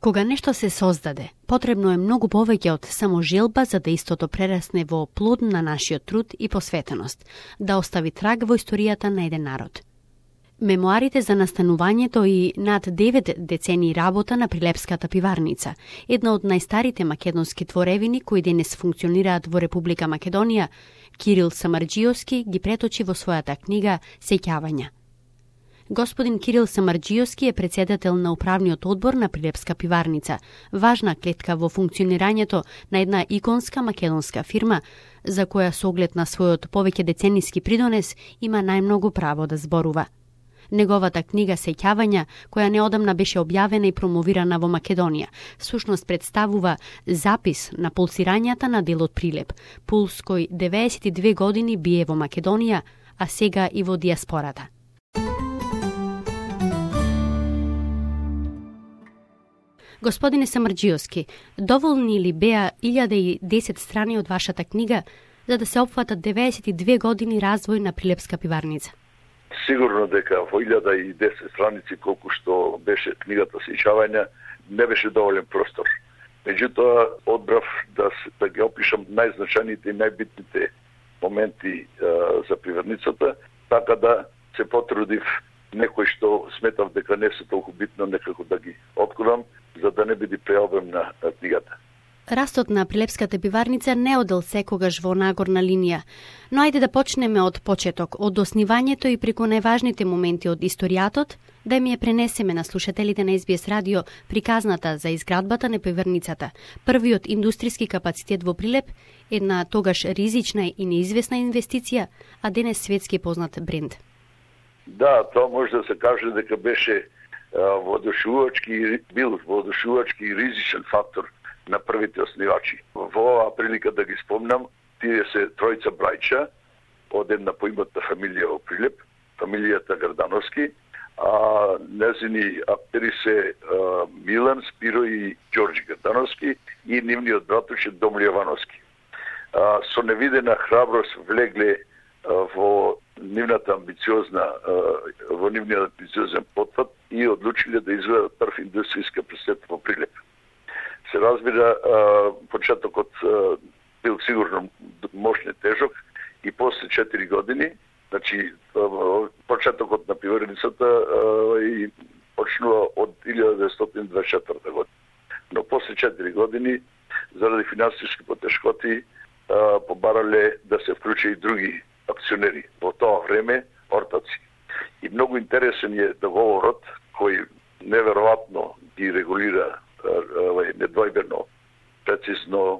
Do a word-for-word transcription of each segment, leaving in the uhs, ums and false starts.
Кога нешто се создаде, потребно е многу повеќе од само желба за да истото прерасне во плод на нашиот труд и посветеност, да остави траг во историјата на еден народ. Мемуарите за настанувањето и над девет децении работа на Прилепската пиварница, една од најстарите македонски творевини кои денес функционираат во Република Македонија, Кирил Самарџиевски ги преточи во својата книга Сеќавања. Господин Кирил Самарџиевски е председател на управниот одбор на Прилепска пиварница, важна клетка во функционирањето на една иконска македонска фирма, за која со оглед на својот повеќе децениски придонес има најмногу право да зборува. Неговата книга Сеќавања, која неодамна беше објавена и промовирана во Македонија, всушност представува запис на пулсирањата на делот Прилеп, пулс кој деветдесет и две години бие во Македонија, а сега и во диаспората. Господине Самарџиевски, доволни ли беа илјада и десет страни од вашата книга за да се опфатат деветдесет и две години развој на Прилепска пиварница? Сигурно дека во илјада и десет страници колку што беше книгата Сеќавања не беше доволен простор. Меѓутоа одбрав да, да ги опишам најзначајните и најбитните моменти е, за пиварницата, така да се потрудив некои што сметав дека не се толку битно некако да ги откривам, за да не биде преобем на книгата. Растот на Прилепската пиварница не одел секогаш во нагорна линија, но ајде да почнеме од почеток, од оснивањето и преку најважните моменти од историјатот, да ми ја пренесеме на слушателите на Ес Би Ес радио приказната за изградбата на пиварницата, првиот индустријски капацитет во Прилеп, една тогаш ризична и неизвестна инвестиција, а денес светски познат бренд. Да, тоа може да се каже дека беше водушувачки, бил водушувачки и ризичен фактор на првите оснивачи. Во оваа прилика да ги спомнам, тие се тројца браќа од една поимената фамилија во Прилеп, фамилијата Грдановски, а незини актери се а, Милан, Спиро и Ѓорѓи Грдановски и нивниот братовче Домлија Вановски. А, со невидена храброст влегле а, во нивната амбициозна, а, во нивниот амбициозен потват и одлучиле да изведат прв индустријски капацитет во Прилеп. Се разбира, почетокот бил сигурно мощен тежок и после четири години, значи почетокот на пиварницата и почнува од илјада деветстотини дваесет и четврта година. Но после четири години, заради финансиски потешкоти, побарале да се вклучи и други акционери. Во тоа време ортаци. И многу интересен е договорот кој неверојатно ги регулира недвојбено, прецизно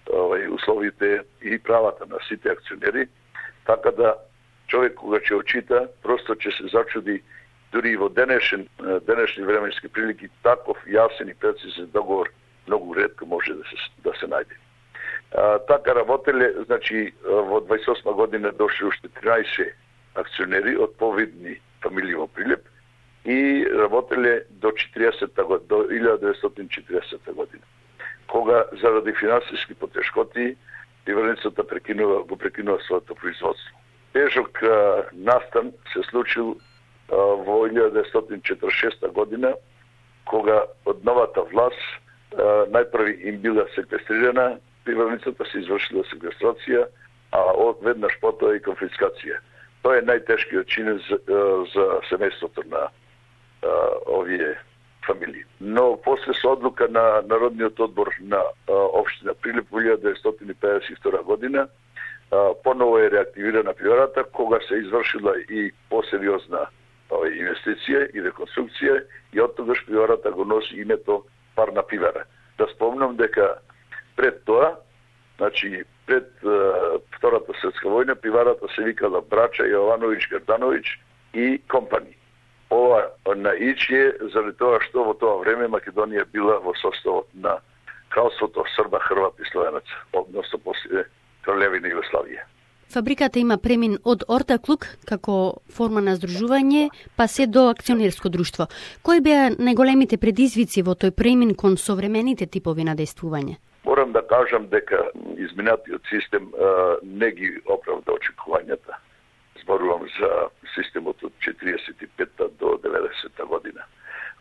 условите и правата на сите акционери, така да човек кога ќе очита, просто ќе се зачуди дури во денешен, денешни временски прилики таков јасен и прецизен договор многу ретко може да се, да се најде. А, така работеле, значи во дваесет и осма година дошли уште тринаесет акционери од повидни фамилии во Прилеп и работеле до четириесетта година, до илјада деветстотини и четириесетта година. Кога заради финансиски потешкоти пиварницата прекинува, го прекинува своето производство. Тежок а, настан се случил а, во илјада деветстотини и четиридесет и шеста година, кога од новата власт а, најпрви им била секвестрирана, пиварницата се извршила секвестрација, а одведнаш потоа и конфискација. Тоа е најтешкиот чин за, за семејството на а, овие фамилии. Но после со одлука на Народниот одбор на а, општина Прилеп во илјада деветстотини педесет и втора година а, поново е реактивирана пиварата, кога се извршила и посериозна инвестиција и реконструкција и од тогаш пиварата го носи името Парна пивара. Да спомнам дека пред тоа, значи пред uh, Втората светска војна, пиварата се викала Браќа Јовановиќ Грдановиќ и компани. Ова наичје заради тоа што во тоа време Македонија била во составот на кралството Срба, Хрват и Словенаc, односно после Кралевина Југославија. Фабриката има премин од ортаклук како форма на здружување, па се до акционерско друштво. Кои беа најголемите предизвици во тој премин кон современите типови на действување? Морам да кажам дека изминатиот систем а, не ги оправда очекувањата. Зборувам за системот од четириесет и петта до деветдесетта година,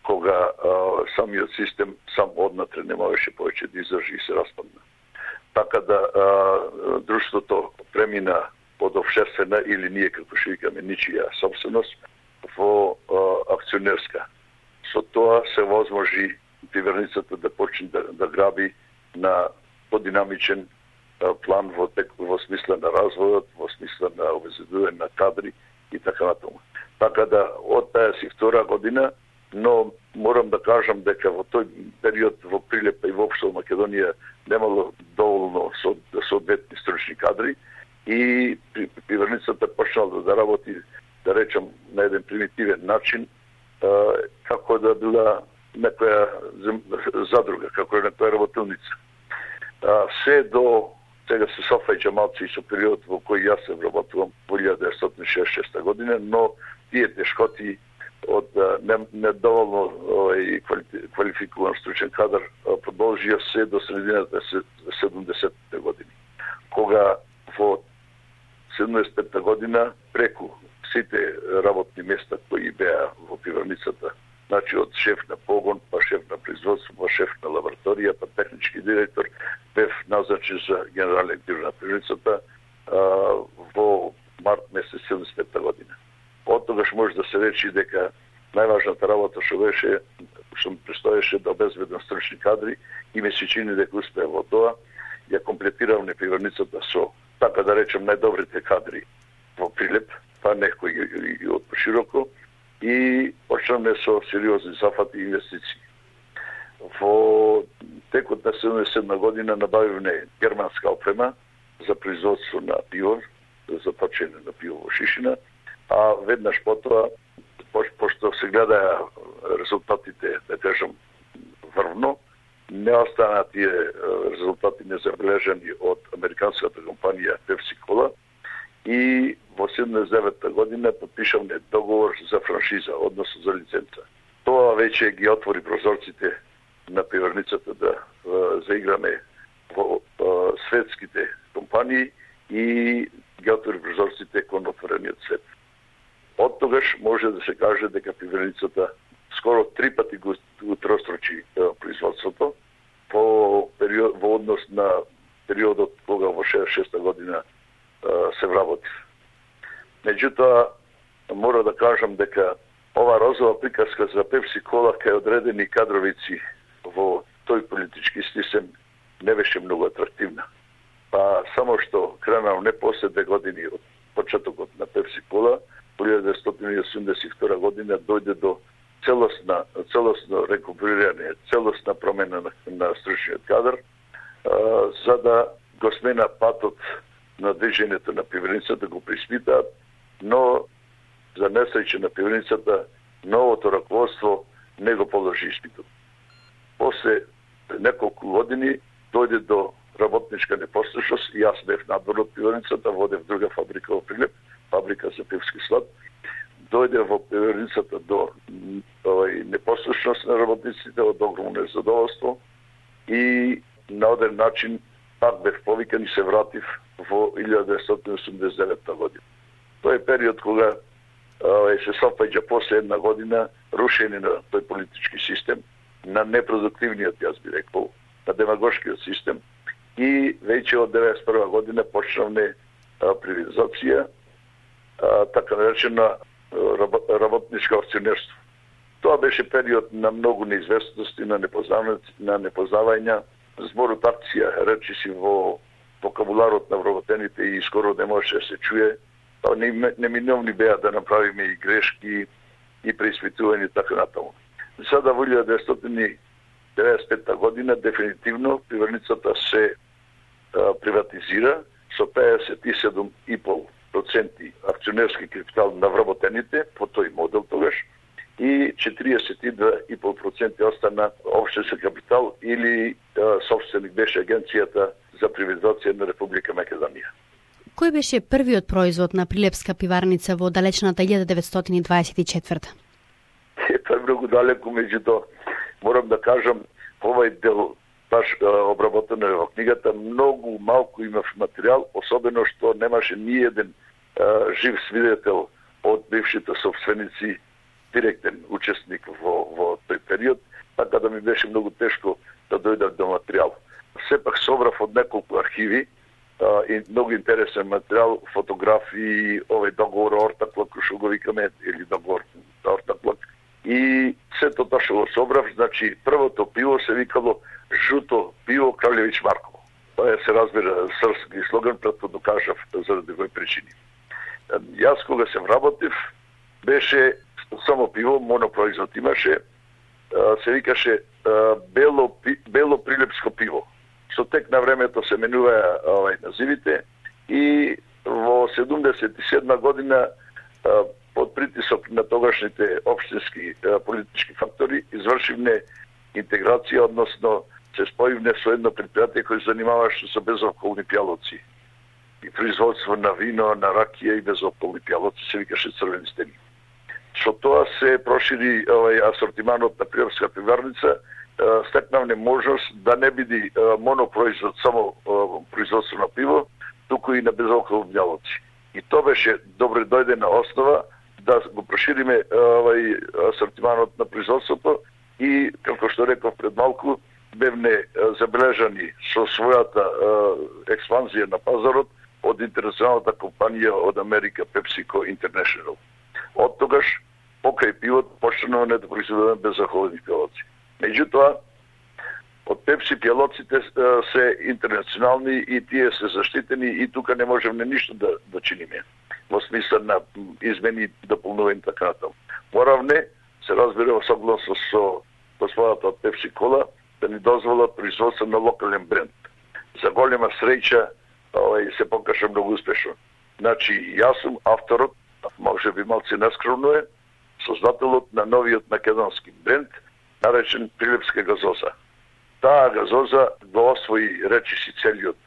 кога а, самиот систем сам однатре не можеше повеќе да издржи и се распадна. Така да а, друштвото премина од општествена или ние како што викаме ничија собственост во а, акционерска. Со тоа се возможи пиварницата да почне да, да граби на подинамичен а, план во, тек, во смисла на развојот, во смисла на обезбедување на кадри и така натаму. Така да од таа си втора година, но морам да кажам дека во тој период во Прилеп и воопшто во Македонија немало доволно соодветни стручни кадри и пиварницата почнала да работи, да речам, на еден примитивен начин, како да била некоја задруга, како некоја работилница. Се до сега се софајќа малци и со период во кој јас се вработувам во илјада деветстотини шеесет и шеста година, но тие тешкоти од недоволно квалификуван стручен кадар продолжија се до средината седумдесеттите години. Кога во седумдесет година преку сите работни места кои беа во пиварницата, значи од шеф на погон, па шеф на производство, па шеф на лабораторија, па технички директор, бев назначен за генерален директор на пиварницата во март месец седумдесетта година. Од тогаш може да се речи дека најважната работа што беше, што ми престоеше да обезбедам стручни кадри и ми се чини дека успеа во тоа, ја комплетирам пиварницата со, така да речем, најдобрите кадри во Прилеп, па некои и од пошироко, и почнавме со сериозни зафати и инвестиции. Во текот на седумдесет и седма година набавивме германска опрема за производство на пиво, за точење на пиво во шишина, а веднаш потоа, пошто се гледаја резултатите, да кажам, врвно, не останаа тие резултати незабележани од американската компанија Pepsi Cola и во седумдесет и девета година подпишавме договор за франшиза, односно за лиценца. Тоа веќе ги отвори прозорците на пиварницата да заиграме во светските компании и ги отвори прозорците кон отворениот свет. Од тогаш може да се каже дека пиварницата скоро три пати го утрострочи производството во период во однос на периодот кога во шеесет и шеста година се вработив. Меѓутоа, мора да кажам дека ова розова приказка за Pepsi Cola кај одредени кадровици во тој политички систем не беше многу атрактивна. Па само што кренав не после две години од почетокот на Pepsi Cola, во илјада деветстотини осумдесет и втора година дојде до целосна, целосно рекуперирање, целосна промена на, на стручниот кадар, а, за да го смена патот на движењето на пиварницата, го преиспитаат, но за несреќа на пиварницата новото раководство не го положи испитот. После неколку години дојде до работничка непослушност и јас бев надвор од пиварницата, водев друга фабрика во Прилеп, фабрика за пивски слад. Дојде во пиварницата до овај непослушност на работниците, од огромно незадоволство и на оден начин пак бев повикан и се вратив во илјада деветстотини осумдесет и девета година. Тој е период кога е, се софаѓа после една година рушење на тој политички систем, на непродуктивниот, јас би рекол, на демагошкиот систем и веќе од деветдесет и прва година почнавме приватизација, така наречена работничко акционерство. Тоа беше период на многу неизвестности, на на непознавања. Зборот акција речи си во вокабуларот на вработените и скоро не можеше да се чуе. Па неминовни беа да направиме и грешки и преиспитување така натаму. Сада во илјада деветстотини деветдесет и пета година дефинитивно пиварницата се а, приватизира со педесет и седум и пол проценти акционерски капитал на вработените по тој модел тогаш и четириесет и два и пол проценти остана општински капитал или а, собственик беше Агенцијата за приватизација на Република Македонија. Кој беше првиот производ на Прилепска пиварница во далечната илјада деветстотини дваесет и четврта? Тоа е многу далеко, меѓутоа морам да кажам, овај дел баш обработен во книгата, многу малку имав материјал, особено што немаше ни еден а, жив свидетел од бившите собственици директен учесник во, во тој период, така да ми беше многу тешко да дојдам до материјал. Сепак собрав од неколку архиви а, и многу интересен материјал, фотографии, овој договор ортаклак, што го викаме, или договор ортаклак. И сето тоа што го собрав, значи првото пиво се викало жуто пиво Кралевич Марково. Тоа се разбира српски слоган, претходно кажав заради кои причини. Јас кога се вработив, беше само пиво, монопроизвод имаше, се викаше бело, бело прилепско пиво. Со тек на времето се менуваја овај називите и во седумдесет и седма година под притисок на тогашните општински политички фактори извршивме интеграција, односно се споивме со едно предпријатие кој се занимаваше со безалкохолни пијалоци и производство на вино, на ракија и безалкохолни пијалоци, се викаше Црвени стени. Со тоа се прошири овај асортиманот на Прилепска пиварница, стекнавме можност да не биде монопроизвод само производство на пиво, туку и на безалкохолни пијалоци. И тоа беше добре дојдена основа да го прошириме овај асортиманот на производството и, како што реков пред малку, бевме забележани со својата експанзија на пазарот од интернационалната компанија од Америка PepsiCo International. Од тогаш, покрај пивот, почнуваме да произведуваме безалкохолни пијалоци. Меѓутоа, од Пепси пијалоците се интернационални и тие се заштитени и тука не можеме ништо да, да чиниме во смисла на измени, дополнување така натаму. Моравме, се разбира во согласно со господата од Пепси Кола, да ни дозволат производство на локален бренд. За голема среќа, овај се покажа многу успешно. Значи, јас сум авторот, може би малци нескромно е, создателот на новиот македонски бренд, наречен Прилепска газоза. Таа газоза го освои речиси целиот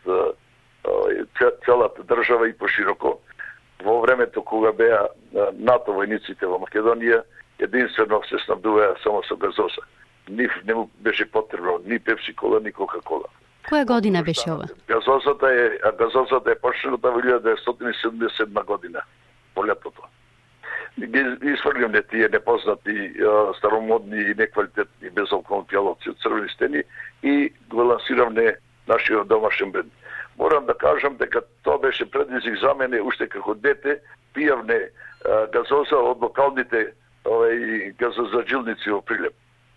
целата држава и пошироко. Во времето кога беа НАТО војниците во Македонија, единствено се снабдуваа само со газоза. Нив не му беше потребно ни Пепси Кола, ни Кока-Кола. Која година беше ова? Газозата е, а газозата е почната во илјада деветстотини седумдесет и седма година, по летото. Ги изфрлимне тие непознати, старомодни и неквалитетни безалкохолни пијалоци од Црвени стени и го лансиравме нашиот домашен бренд. Морам да кажам дека тоа беше предизвик за мене, уште како дете, пијавне газоза од локалните овај газозаджилници во Прилеп.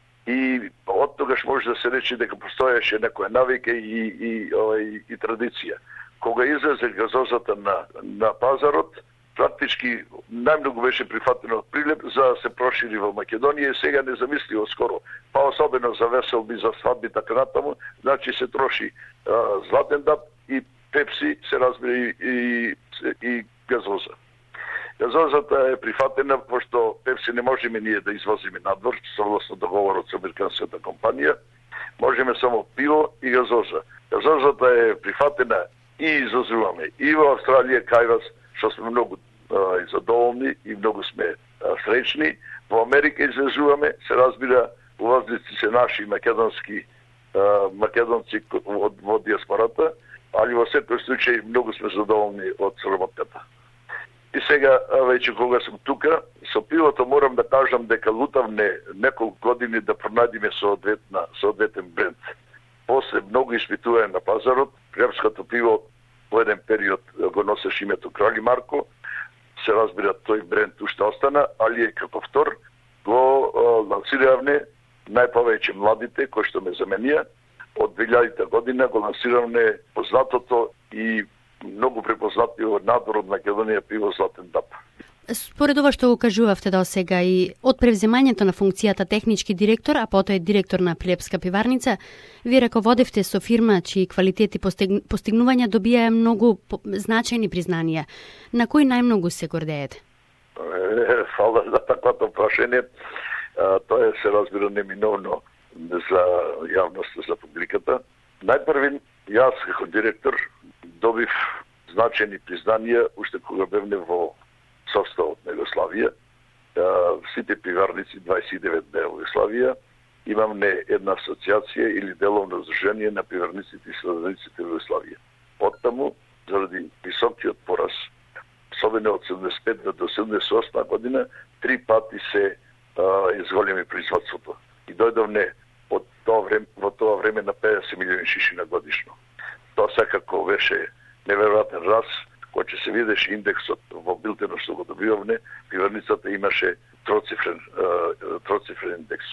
И од тогаш може да се рече дека постоеше некоја навика и и овај и традиција. Кога излезе газозата на на пазарот, практички најмногу беше прифатено од Прилеп за да се прошири во Македонија и сега незамисливо скоро, па особено за веселби, за свадби, така натаму, значи се троши а, Златен даб и Пепси, се разбира и, и, и газоза. Газозата е прифатена, пошто Пепси не можеме ние да извозиме надвор, согласно договорот со американската компанија, можеме само пиво и газоза. Газозата е прифатена и извозуваме и во Австралија, кај вас, што сме многу а, задоволни и многу сме а, среќни. Во Америка извезуваме, се разбира, увозници се наши македонски а, македонци од во диаспората, али во секој случај многу сме задоволни од сработката. И сега, веќе кога сум тука, со пивото морам да кажам дека лутавне неколку години да пронајдеме соодветна, соодветен бренд. После многу испитување на пазарот, Прилепското пиво во еден период го носеше името Крали Марко, се разбира тој бренд уште остана, али е како втор го лансиравме најповеќе младите кои што ме заменија. Од две илјадета година го лансиравме познатото и многу препознатливо надвор од Македонија пиво Златен даб. Според ова што го кажувавте до сега и од превземањето на функцијата технички директор, а потоа директор на Прилепска пиварница, вие раководевте со фирма чии квалитети и постигнувања добија многу значајни признанија. На кој најмногу се гордеете? Фала за таквото прашање. Тоа е, се разбира, неминовно за јавноста, за публиката. Најпрвин, јас како директор добив значајни признанија уште кога бевме во составот на Југославија. Сите пиварници, дваесет и девет дена во Југославија, имаме една асоциација или деловно здружение на пиварниците и сладарниците во Југославија. Оттаму, заради високиот пораз, особено од седумдесет и пета до седумдесет и осма година, три пати се изголеми производството. И дојдовне од тоа време, во тоа време на педесет милиони шишина годишно. Тоа секако беше неверојатен раз, кој ќе се видеше индексот во билтенот што го добивавме, пиварницата имаше троцифрен, троцифрен индекс.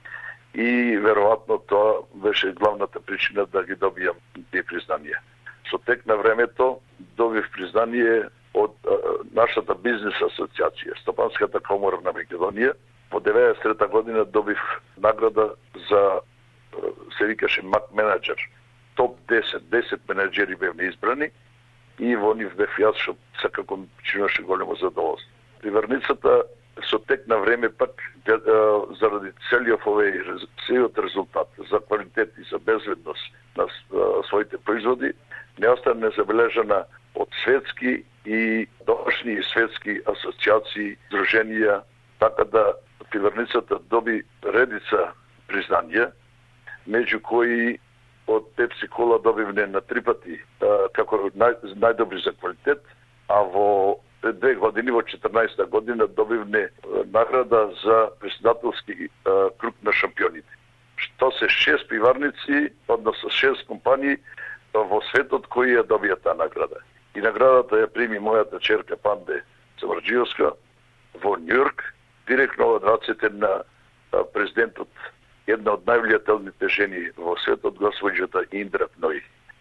И веројатно тоа беше главната причина да ги добијам тие признанија. Со тек на времето добив признание од а, нашата бизнес асоциација, Стопанската комора на Македонија. Во деветдесет и трета година добив награда за, се викаше Мак менеджер. Топ десет, десет менеджери бевме избрани и во нив бев јас, што секако ми чинеше големо задоволство. Пиварницата со тек на време пак заради целиот овој целиот резултат за квалитет и за безбедност на своите производи не остана незабележана од светски и домашни и светски асоциации, друженија, така да пиварницата доби редица признанија, меѓу кои од Пепси Кола добивне на три пати како нај, најдобри за квалитет, а во две години, во четрнаесетта година, добивне награда за председателски круг на шампионите. Што се шест пиварници, односно шест компании во светот кои ја добија таа награда. И наградата ја прими мојата черка Панде Самарџиевска во Њујорк, директно од рацете на президентот, една од највлијателните жени во светот, госпоѓата Индра Пној.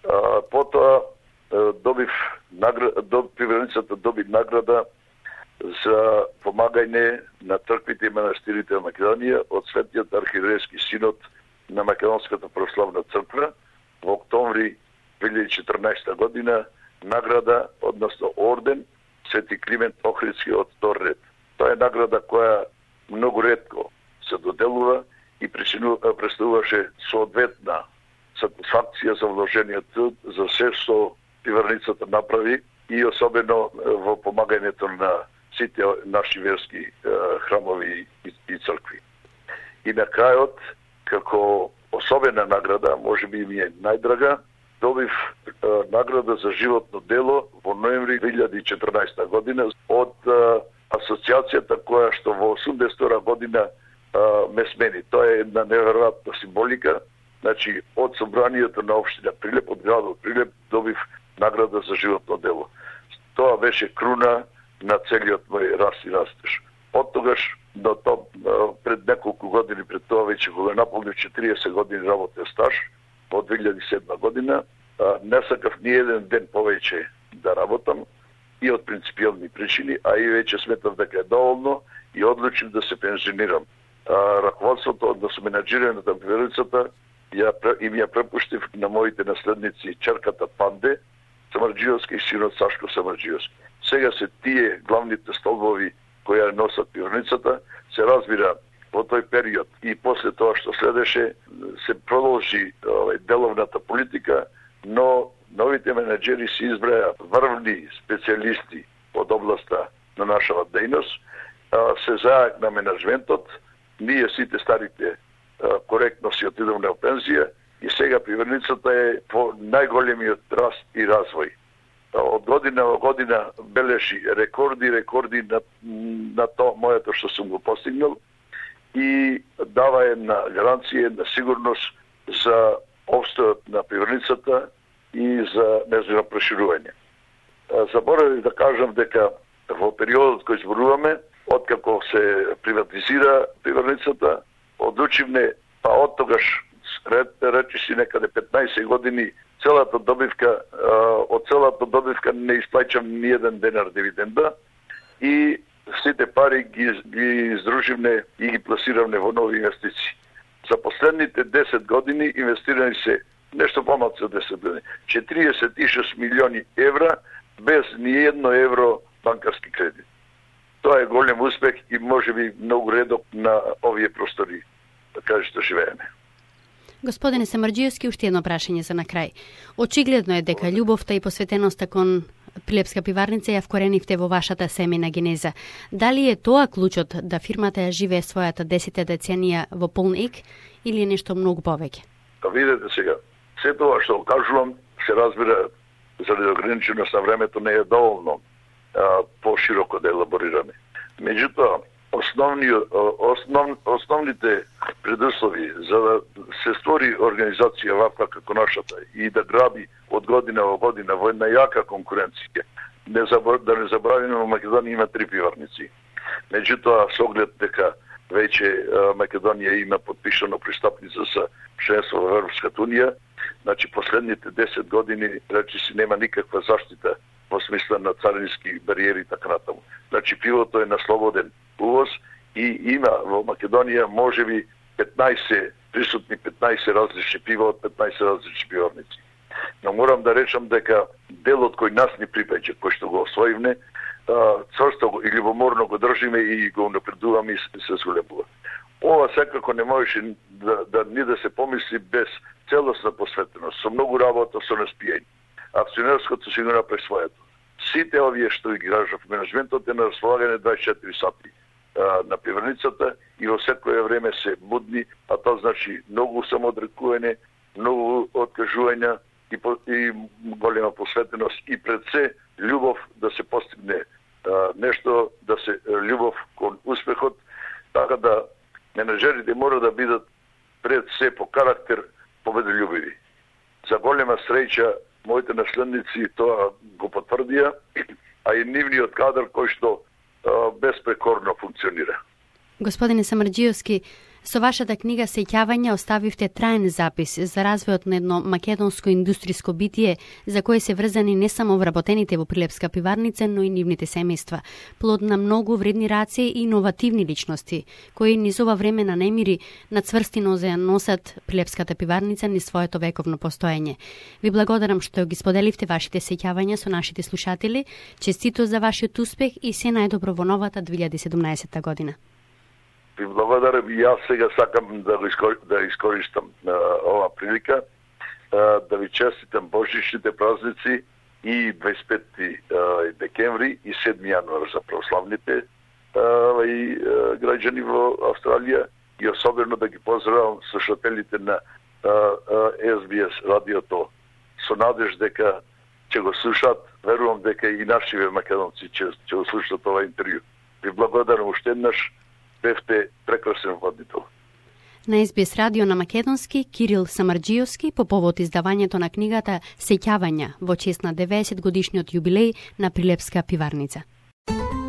Потоа добив награда, доб, пиварницата доби награда за помагање на црквите и манастирите на Македонија од Светиот архиерейски синод на Македонската православна црква во октомври две илјади и четрнаесетта година, награда, односно орден Свети Климент Охридски од втор ред. Тоа е награда која многу ретко се доделува и представуваше соодветна сатисфакција за вложениот труд, за се што пиварницата направи и особено во помагањето на сите наши верски храмови и, и цркви. И на крајот, како особена награда, може би ми е најдрага, добив е, награда за животно дело во ноември две илјади и четрнаесетта година од е, асоциацијата која што во осумдесет и втора година е, ме смени. Тоа е една неверојатна символика. Значи, од собранието на општина Прилеп, од градот Прилеп, добив награда за животно дело. Тоа беше круна на целиот мој раст и растеж. Од тогаш до то, пред неколку години пред тоа, веќе кога наполнив четириесет години работен стаж, во две илјади и седма година, не сакав ни еден ден повеќе да работам и од принципиални причини, а и веќе сметав дека е доволно и одлучив да се пензионирам. Раководството, односно менаџирањето на пиварницата, ја им ја препуштив на моите наследници черката Панде Самарџиевска и синот Сашко Самарџиевски. Сега се тие главните столбови кои ја носат пиварницата, се разбира во тој период и после тоа што следеше се продолжи овај деловната политика, но новите менеджери се избраја врвни специјалисти од областа на нашава дејност, се зајак на менеджментот, ние сите старите коректно си отидовме на пензија и сега пиварницата е по најголемиот раст и развој. Од година во година бележи рекорди, рекорди на, на тоа моето што сум го постигнал и дава една гаранција, една сигурност за обстојот на пиварницата и за нејзино проширување. Заборавив да кажам дека во периодот кој зборуваме, откако се приватизира пиварницата, одлучивме, па од тогаш, речи си некаде петнаесет години, целата добивка, од целата добивка не исплаќам ни еден денар дивиденда и сите пари ги, ги издруживме и ги пласиравме во нови инвестиции. За последните десет години инвестирани се нешто помалку од десет години, четириесет и шест милиони евра без ни едно евро банкарски кредит. Тоа е голем успех и можеби многу редок на овие простори, да кажа што живееме. Господине Самарџиевски, уште едно прашање за на крај. Очигледно е дека љубовта и посветеноста кон Прилепска пиварница ја вкоренивте во вашата семејна генеза. Дали е тоа клучот да фирмата ја живее својата десета деценија во полн ек или е нешто многу повеќе? Та видете сега, се тоа што кажувам се разбира заради ограниченост на времето не е доволно а, пошироко да елаборираме. Меѓутоа, основни, основ, основните предуслови за да се створи организација ваква како нашата и да граби од година во година во една јака конкуренција. Не забор, да не забравиме, во Македонија има три пиварници. Меѓутоа, со оглед дека веќе Македонија има подпишано пристапница за членство во Европската унија, значи последните десет години речиси нема никаква заштита во смисла на царински бариери и така натаму. Значи пивото е на слободен увоз и има во Македонија можеби петнаесет присутни петнаесет различни пива од петнаесет различни пиварници. Но морам да речам дека делот кој нас ни припаѓа, кој што го освоивме, цврсто и љубоморно го држиме и го напредуваме и се зголемува. Ова секако не можеше да, да ни да се помисли без целосна посветеност, со многу работа, со наспијање. Акционерското си го направи своето. Сите овие што ги гражав менеджментот е на располагање дваесет и четири сати а, на пиварницата и во секое време се будни, а тоа значи многу самоодрекување, многу откажувања и, по, и голема посветеност и пред се љубов да се постигне а, нешто, да се љубов кон успехот, така да менеджерите мора да бидат пред се по карактер победолюбиви. За голема среќа моите наследници тоа го потврдија, а и нивниот кадар кој што а, безпрекорно функционира. Господине Самарџиевски, со вашата книга Сеќавања оставивте траен запис за развојот на едно македонско индустриско битие за кое се врзани не само вработените во Прилепска пиварница, но и нивните семејства, плод на многу вредни раци и иновативни личности, кои низ ова време на немири на цврсти нозе носат Прилепската пиварница низ своето вековно постоење. Ви благодарам што ги споделивте вашите сеќавања со нашите слушатели. Честито за вашиот успех и се најдобро во новата две илјади и седумнаесета година. Ви благодарам и јас сега сакам да, да искористам а, ова прилика а, да ви честитам божичните празници и дваесет и пети а, декември и седми јануар за православните а, и а, граѓани во Австралија и особено да ги поздравам слушателите на а, а, Ес Би Ес радиото со надеж дека ќе го слушат, верувам дека и нашиве македонци ќе, ќе го слушат ова интервју. Ви благодарам уште еднаш. Бевте прекрасен водител. На Ес Би Ес радио на македонски Кирил Самарџиевски по повод издавањето на книгата Сеќавања во чест на деветдесет годишниот јубилеј на Прилепска пиварница.